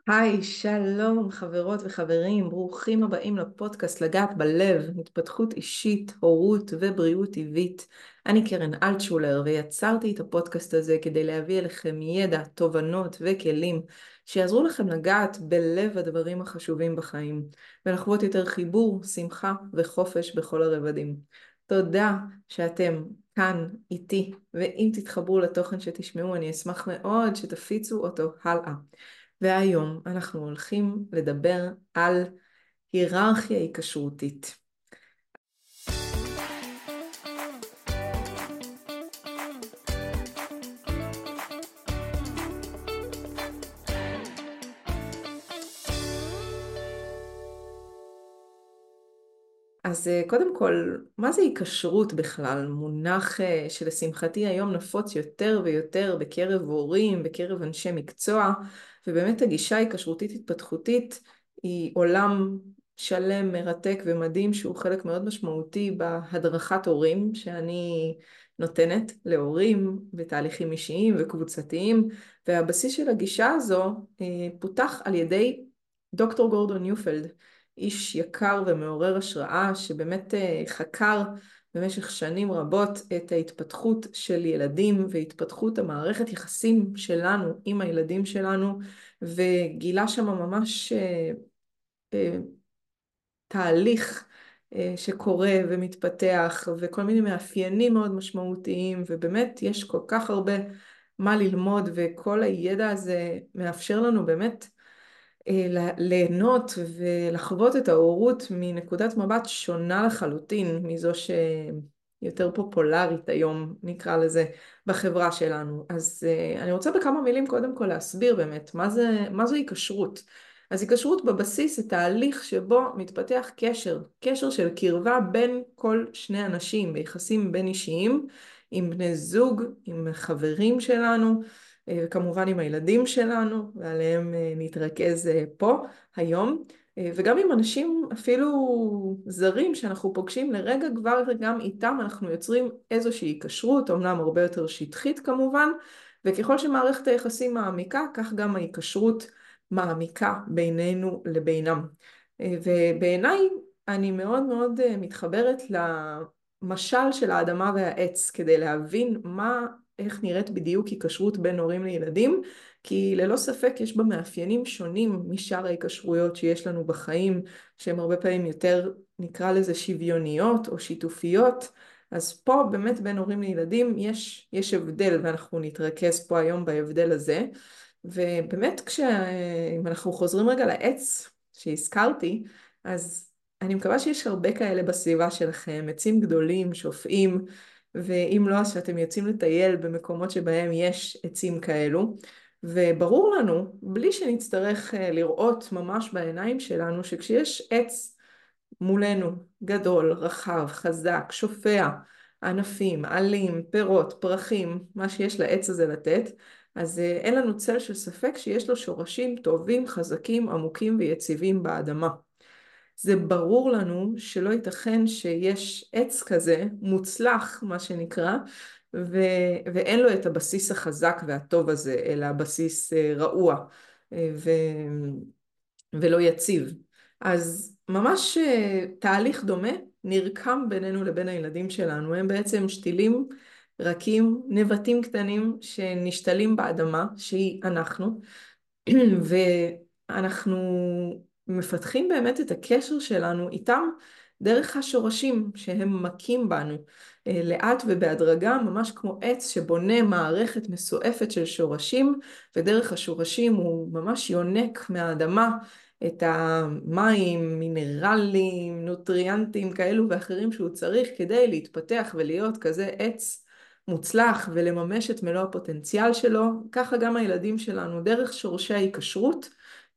היי, שלום חברות וחברים, ברוכים הבאים לפודקאסט לגעת בלב, התפתחות אישית, הורות ובריאות טבעית. אני קרן אלטשולר ויצרתי את הפודקאסט הזה כדי להביא אליכם ידע, תובנות וכלים שיעזרו לכם לגעת בלב הדברים החשובים בחיים ולחוות יותר חיבור, שמחה וחופש בכל הרבדים. תודה שאתם כאן איתי, ואם תתחברו לתוכן שתשמעו אני אשמח מאוד שתפיצו אותו הלאה. והיום אנחנו הולכים לדבר על היררכיה היקשרותית. אז קודם כל, מה זה היקשרות בכלל? מונח שלשמחתי היום נפוץ יותר ויותר בקרב הורים, בקרב אנשי מקצוע, ובאמת הגישה ההיקשרותית התפתחותית היא עולם שלם, מרתק ומדהים שהוא חלק מאוד משמעותי בהדרכת הורים שאני נותנת להורים בתהליכים אישיים וקבוצתיים, והבסיס של הגישה הזו פותח על ידי דוקטור גורדון ניופלד, איש יקר ומעורר השראה שבאמת חקר במשך שנים רבות את ההתפתחות של ילדים והתפתחות המערכת יחסים שלנו עם הילדים שלנו, וגילה שם ממש אה, תהליך שקורה ומתפתח וכל מיני מאפיינים מאוד משמעותיים, ובאמת יש כל כך הרבה מה ללמוד, וכל הידע הזה מאפשר לנו באמת ליהנות ולחוות את ההורות מנקודת מבט שונה לחלוטין מזו שיותר פופולרית היום, נקרא לזה, בחברה שלנו. אז אני רוצה בכמה מילים קודם כל להסביר באמת מה זו היקשרות. אז היקשרות בבסיס זה תהליך שבו מתפתח קשר של קרבה בין כל שני אנשים ביחסים בין אישיים, עם בני זוג, עם חברים שלנו, וכמובן עם הילדים שלנו, ועליהם נתרכז פה היום, וגם עם אנשים אפילו זרים שאנחנו פוגשים לרגע, כבר גם איתם אנחנו יוצרים איזושהי היקשרות, אומנם הרבה יותר שטחית כמובן, וככל שמערכת היחסים מעמיקה, כך גם ההיקשרות מעמיקה בינינו לבינם. ובעיניי אני מאוד מאוד מתחברת למשל של האדמה והעץ, כדי להבין איך נראית בדיוק היקשרות בין הורים לילדים, כי ללא ספק יש בה מאפיינים שונים משאר ההיקשרויות שיש לנו בחיים, שהן הרבה פעמים יותר, נקרא לזה, שוויוניות או שיתופיות. אז פה באמת בין הורים לילדים יש הבדל, ואנחנו נתרכז פה היום בהבדל הזה. ובאמת אם אנחנו חוזרים רגע לעץ שהזכרתי, אז אני מקווה שיש הרבה כאלה בסביבה שלכם, עצים גדולים, שופעים, ואם לא, אז שאתם יוצאים לטייל במקומות שבהם יש עצים כאלו. וברור לנו, בלי שנצטרך לראות ממש בעיניים שלנו, שכשיש עץ מולנו, גדול, רחב, חזק, שופע, ענפים, עלים, פירות, פרחים, מה שיש לעץ הזה לתת, אז אין לנו צל של ספק שיש לו שורשים טובים, חזקים, עמוקים ויציבים באדמה. זה ברור לנו שלא ייתכן שיש עץ כזה מוצלח, מה שנקרא, ואין לו את הבסיס החזק והטוב הזה, אלא בסיס רעוע ו... ולא יציב. אז ממש תהליך דומה נרקם בינינו לבין הילדים שלנו. הם בעצם שתילים רכים, נבטים קטנים שנשתלים באדמה, שהיא אנחנו, ואנחנו מפתחים באמת את הקשר שלנו איתם דרך השורשים שהם מקים בנו, לאט ובהדרגה, ממש כמו עץ שבונה מערכת מסועפת של שורשים, ודרך השורשים הוא ממש יונק מהאדמה את המים, מינרלים, נוטריאנטים כאלו ואחרים שהוא צריך כדי להתפתח ולהיות כזה עץ מוצלח ולממש את מלוא הפוטנציאל שלו. ככה גם הילדים שלנו דרך שורשי ההיקשרות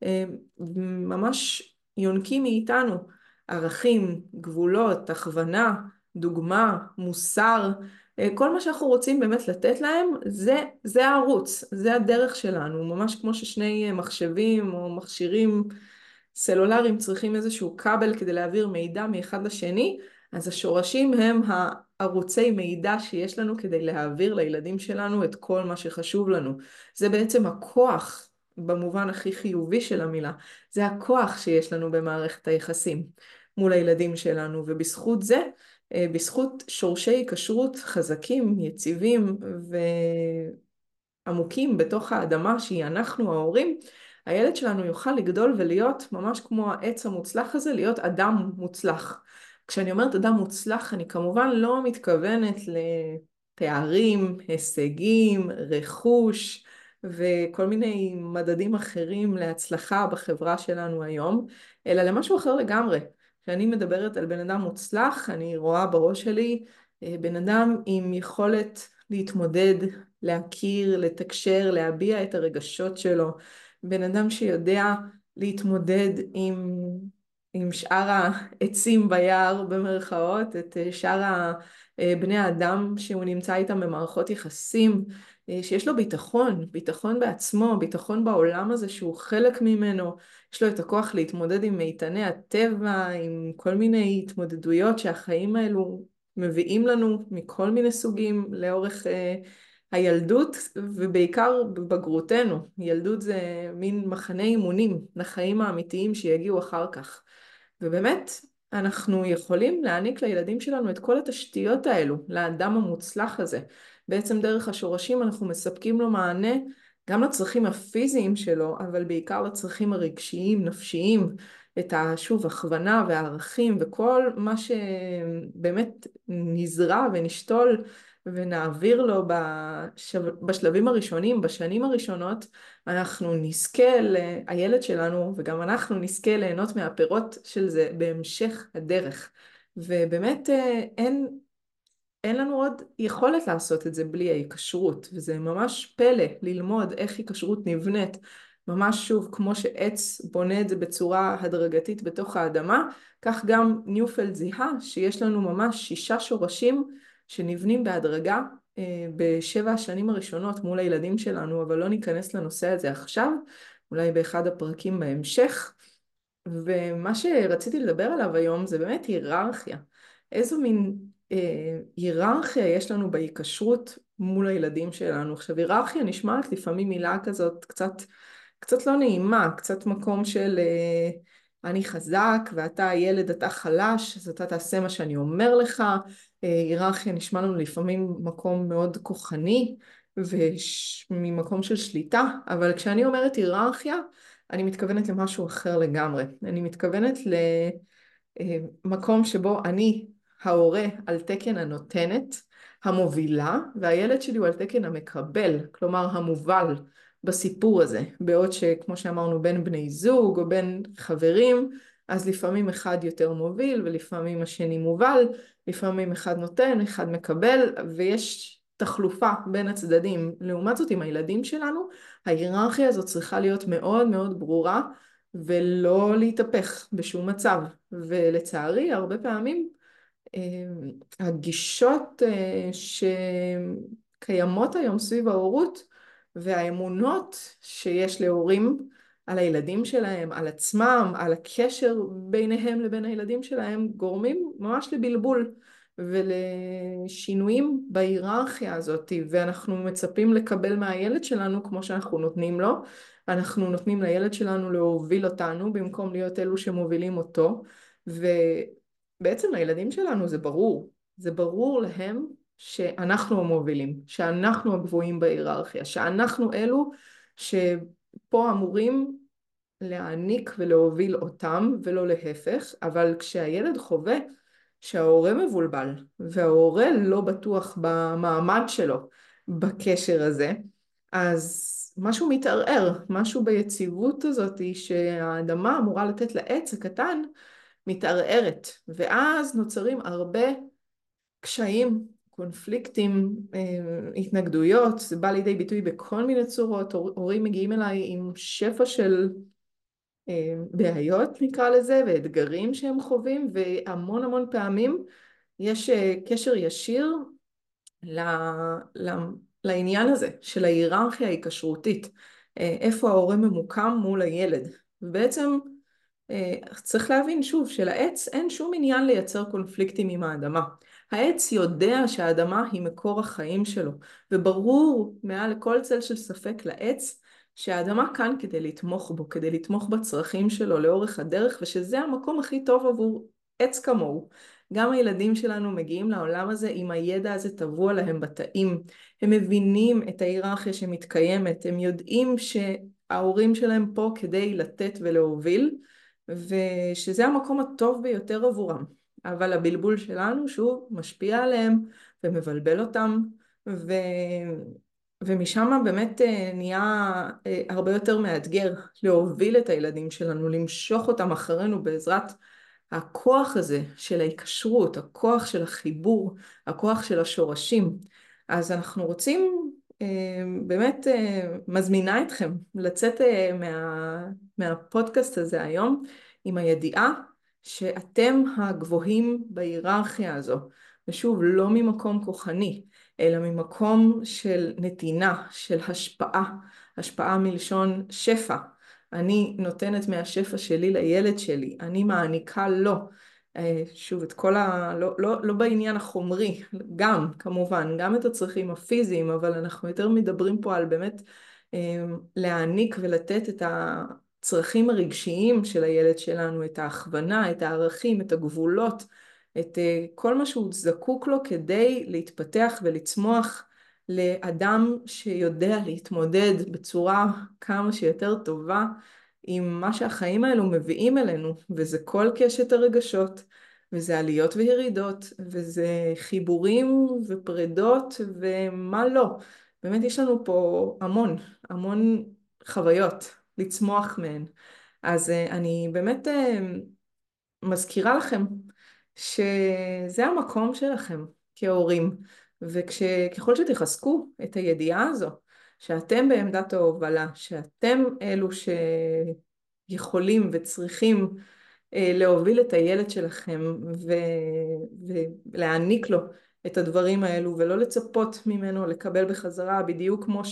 ממש יונקים מאיתנו ערכים, גבולות, הכוונה, דוגמה, מוסר, כל מה שאנחנו רוצים באמת לתת להם, זה הערוץ, זה הדרך שלנו, ממש כמו ששני מחשבים או מכשירים סלולריים צריכים איזשהו כבל כדי להעביר מידע מאחד לשני, אז השורשים הם הערוצי מידע שיש לנו כדי להעביר לילדים שלנו את כל מה שחשוב לנו. זה בעצם הכוח במובן הכי חיובי של המילה. זה הכוח שיש לנו במערכת היחסים מול הילדים שלנו, ובזכות זה, בזכות שורשי כשרות חזקים, יציבים עמוקים בתוך האדמה שהיא אנחנו ההורים, הילד שלנו יוכל לגדול ולהיות ממש כמו העץ המוצלח הזה, להיות אדם מוצלח. כשאני אומרת אדם מוצלח, אני כמובן לא מתכוונת לתארים, הישגים, רכוש וכל מיני מדדים אחרים להצלחה בחברה שלנו היום, אלא למשהו אחר לגמרי. כשאני מדברת על בן אדם מוצלח, אני רואה בראש שלי בן אדם עם יכולת להתמודד, להכיר, לתקשר, להביע את הרגשות שלו. בן אדם שיודע להתמודד עם שאר העצים ביער במרכאות, את שאר בני האדם שהוא נמצא איתם במערכות יחסים, שיש לו ביטחון, ביטחון בעצמו, ביטחון בעולם הזה שהוא חלק ממנו, יש לו את הכוח להתמודד עם מיתני הטבע, עם כל מיני התמודדויות שהחיים האלו מביאים לנו מכל מיני סוגים לאורך הילדות ובעיקר בבגרותנו. ילדות זה מין מחנה אימונים לחיים האמיתיים שיגיעו אחר כך. ובאמת אנחנו יכולים להעניק לילדים שלנו את כל התשתיות האלו, לאדם המוצלח הזה. בעצם דרך השורשים אנחנו מספקים לו מענה גם לצרכים הפיזיים שלו, אבל בעיקר לצרכים הרגשיים, נפשיים, את שוב הכוונה והערכים וכל מה שבאמת נזרע ונשתול ונעביר לו בשלבים הראשונים, בשנים הראשונות, אנחנו נזכה, הילד שלנו וגם אנחנו נזכה ליהנות מהפירות של זה בהמשך הדרך. ובאמת אין לנו עוד יכולת לעשות את זה בלי ההיקשרות, וזה ממש פלא ללמוד איך היקשרות נבנית, ממש שוב כמו שעץ בונה את זה בצורה הדרגתית בתוך האדמה, כך גם ניופלד זיהה שיש לנו ממש 6 שורשים שנבנים בהדרגה ב7 השנים הראשונות מול הילדים שלנו, אבל לא ניכנס לנושא הזה עכשיו, אולי באחד הפרקים בהמשך. ומה שרציתי לדבר עליו היום זה באמת היררכיה. איזו מין היררכיה יש לנו בהיקשרות מול הילדים שלנו. עכשיו, היררכיה נשמעת לפעמים מילה כזאת קצת לא נעימה, קצת מקום של אני חזק ואתה ילד, אתה חלש, אז אתה תעשה מה שאני אומר לך. היררכיה נשמע לנו לפעמים מקום מאוד כוחני וממקום של שליטה, אבל כשאני אומרת היררכיה, אני מתכוונת למשהו אחר לגמרי. אני מתכוונת למקום שבו אני, ההורה, על תקן הנותנת, המובילה, והילד שלי הוא על תקן המקבל, כלומר המובל בסיפור הזה. בעוד שכמו שאמרנו בין בני זוג או בין חברים, אז לפעמים אחד יותר מוביל ולפעמים השני מובל, לפעמים אחד נותן, אחד מקבל, ויש תחלופה בין הצדדים. לעומת זאת עם הילדים שלנו, ההיררכיה הזאת צריכה להיות מאוד מאוד ברורה ולא להתהפך בשום מצב. ולצערי הרבה פעמים הגישות שקיימות היום סביב ההורות והאמונות שיש להורים על הילדים שלהם, על עצמם, על הקשר ביניהם לבין הילדים שלהם, גורמים ממש לבלבול ולשינויים בהיררכיה הזאת, ואנחנו מצפים לקבל מהילד שלנו כמו שאנחנו נותנים לו. אנחנו נותנים לילד שלנו להוביל אותנו במקום להיות אלו שמובילים אותו, ובעצם לילדים שלנו זה ברור, זה ברור להם שאנחנו המובילים, שאנחנו הגבוהים בהיררכיה, שאנחנו אלו שפה אמורים להעניק ולהוביל אותם ולא להפך. אבל כשהילד חווה שההורה מבולבל וההורה לא בטוח במעמד שלו בקשר הזה, אז משהו מתערער, משהו ביציבות הזאת שהאדמה אמורה לתת לעץ הקטן מתערערת, ואז נוצרים הרבה קשיים, קונפליקטים, התנגדויות. זה בא לידי ביטוי בכל מיני צורות. הורים מגיעים אליי עם שפע של בעיות נקרא לזה, ואתגרים שהם חווים, והמון המון פעמים יש קשר ישיר ל, ל, לעניין הזה של ההיררכיה ההיקשרותית, איפה ההורה ממוקם מול הילד. ובעצם צריך להבין שוב שלעץ אין שום עניין לייצר קונפליקטים עם האדמה. העץ יודע שהאדמה היא מקור החיים שלו, וברור מעל לכל צל של ספק לעץ שהאדמה כאן כדי לתמוך בו, כדי לתמוך בצרכים שלו לאורך הדרך, ושזה המקום הכי טוב עבור עץ כמוהו. גם הילדים שלנו מגיעים לעולם הזה עם הידע הזה טבוע להם בתאים. הם מבינים את ההיררכיה שמתקיימת, הם יודעים שההורים שלהם פה כדי לתת ולהוביל, ושזה המקום הטוב ביותר עבורם. אבל הבלבול שלנו שוב משפיע עליהם ומבלבל אותם, ו... ומשם באמת נהיה הרבה יותר מאתגר להוביל את הילדים שלנו, למשוך אותם אחרינו בעזרת הכוח הזה של ההיקשרות, הכוח של החיבור, הכוח של השורשים. אז אנחנו רוצים, באמת מזמינה אתכם לצאת מהפודקאסט הזה היום עם הידיעה שאתם הגבוהים בהיררכיה הזו. ושוב, לא ממקום כוחני, אלא ממקום של נתינה, של השפעה, השפעה מלשון שפע. אני נותנת מהשפע שלי לילד שלי, אני מעניקה לו. שוב, את כל לא בעניין החומרי, גם כמובן, גם את הצרכים הפיזיים, אבל אנחנו יותר מדברים פה על באמת להעניק ולתת את הצרכים הרגשיים של הילד שלנו, את ההכוונה, את הערכים, את הגבולות, את כל מה שהוא זקוק לו כדי להתפתח ולצמוח לאדם שיודע להתמודד בצורה כמה שיותר טובה עם מה שהחיים האלו מביאים אלינו, וזה כל קשת הרגשות, וזה עליות וירידות, וזה חיבורים ופרדות ומה לא. באמת יש לנו פה המון, המון חוויות לצמוח מהן. אז אני באמת מזכירה לכם שזה המקום שלכם כהורים, וככל שתחזקו את הידיעה הזו, שאתם בעמדת ההובלה, שאתם אלו שיכולים וצריכים להוביל את הילד שלכם ולהעניק לו את הדברים האלו, ולא לצפות ממנו לקבל בחזרה, בדיוק כמו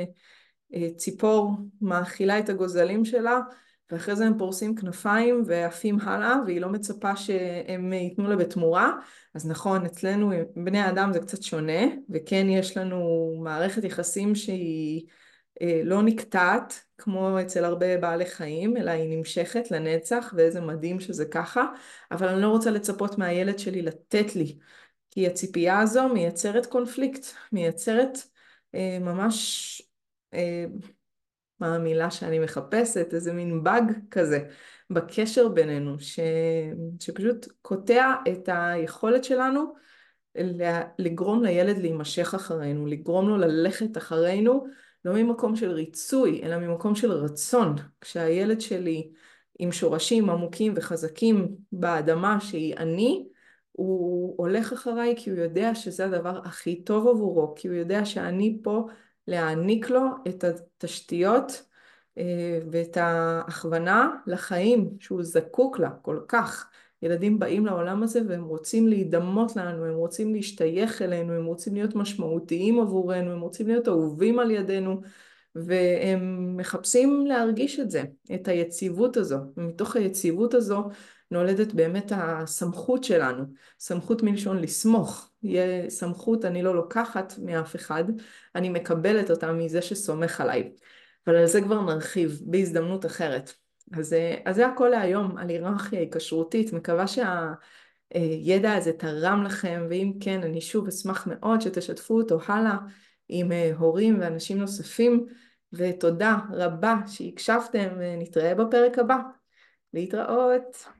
ציפור מאכילה את הגוזלים שלה, ואחרי זה הם פורסים כנפיים ועפים הלאה, והיא לא מצפה שהם ייתנו לה בתמורה. אז נכון, אצלנו בני האדם זה קצת שונה, וכן יש לנו מערכת יחסים שהיא לא נקטעת, כמו אצל הרבה בעלי חיים, אלא היא נמשכת לנצח, ואיזה מדהים שזה ככה, אבל אני לא רוצה לצפות מהילד שלי לתת לי, כי הציפייה הזו מייצרת קונפליקט, מייצרת ממש מה המילה שאני מחפשת, איזה מין באג כזה בקשר בינינו, שפשוט קוטע את היכולת שלנו לגרום לילד להימשך אחרינו, לגרום לו ללכת אחרינו, לא ממקום של ריצוי, אלא ממקום של רצון. כשהילד שלי עם שורשים עמוקים וחזקים באדמה שהיא אני, הוא הולך אחריי כי הוא יודע שזה הדבר הכי טוב עבורו, כי הוא יודע שאני פה להעניק לו את התשתיות ואת ההכוונה לחיים שהוא זקוק לה כל כך. ילדים באים לעולם הזה והם רוצים להידמות לנו, הם רוצים להשתייך אלינו, הם רוצים להיות משמעותיים עבורנו, הם רוצים להיות אהובים על ידינו, והם מחפשים להרגיש את זה, את היציבות הזו. ומתוך היציבות הזו נולדת באמת הסמכות שלנו, סמכות מלשון לסמוך. יהיה סמכות, אני לא לוקחת מאף אחד, אני מקבלת אותה מזה שסומך עליי. אבל על זה כבר נרחיב בהזדמנות אחרת. אז זה הכל להיום על היררכיה היקשרותית. מקווה שהידע הזה תרם לכם, ואם כן, אני שוב אשמח מאוד שתשתפו אותו הלאה עם הורים ואנשים נוספים, ותודה רבה שהקשבתם, נתראה בפרק הבא. להתראות.